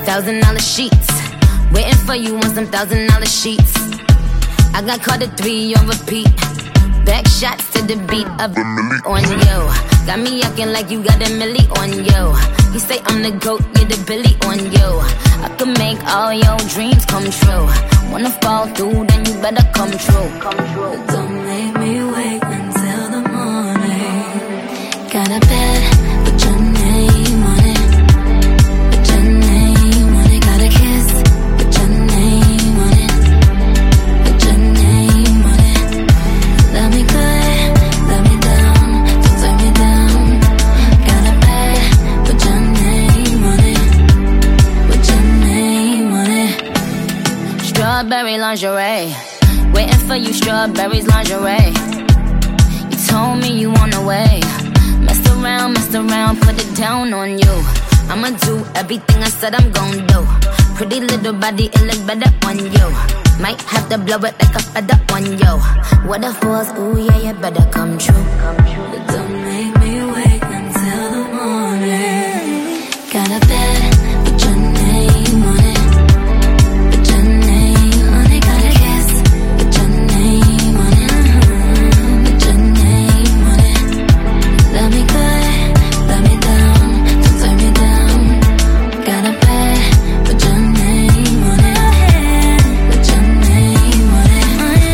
$1,000 sheets. Waiting for you on some $1,000 sheets. I got caught at 3 on repeat. Back shots to the beat of the milli on you. Got me acting like you got a milli on you. You say I'm the GOAT, get the Billy on you. I could make all your dreams come true. Wanna fall through, then you better come true. But don't make me wait until the morning. Got a bed, put your name on it. Put your name on it. Got a kiss, put your name on it. Put your name on it. Love me good, love me down, don't turn me down. Got a bed, put your name on it. Put your name on it. Strawberry lingerie. Waiting for you, strawberries lingerie. You told me you on the way. Messed around, put it down on you. I'ma do everything I said I'm gon' do. Pretty little body, it look better on you. Might have to blow it like a feather on you. What if was, ooh yeah, you better come true. But don't make me wait until the morning. Got a bed, put your name on it. Put your name on it. Got a kiss, put your name on it. Put your name on it. Love me good, love me down, don't turn me down. Got a bed, put your name on it. Put your name on it.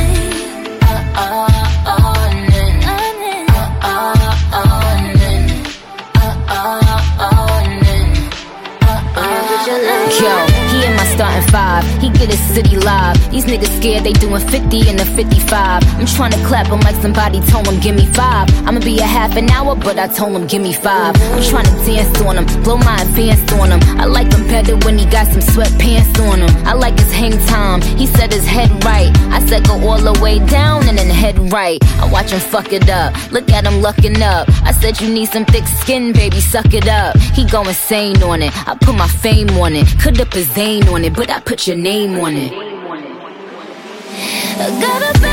Yo, he in my starting 5. He get his city live. These niggas scared they doing 50 in the 55. I'm trying to clap him like somebody told him give me 5. I'ma be a half an hour, but I told him give me 5. I'm trying to dance on him, blow my advance on him. I like him better when he got some sweatpants on him. I like his hang time, he said his head right. I said go all the way down and then head right. I watch him fuck it up, look at him lucking up. I said you need some thick skin, baby, suck it up. He go insane on it, I put my fame on it. Could put his name on it, but I put your name on it. I got a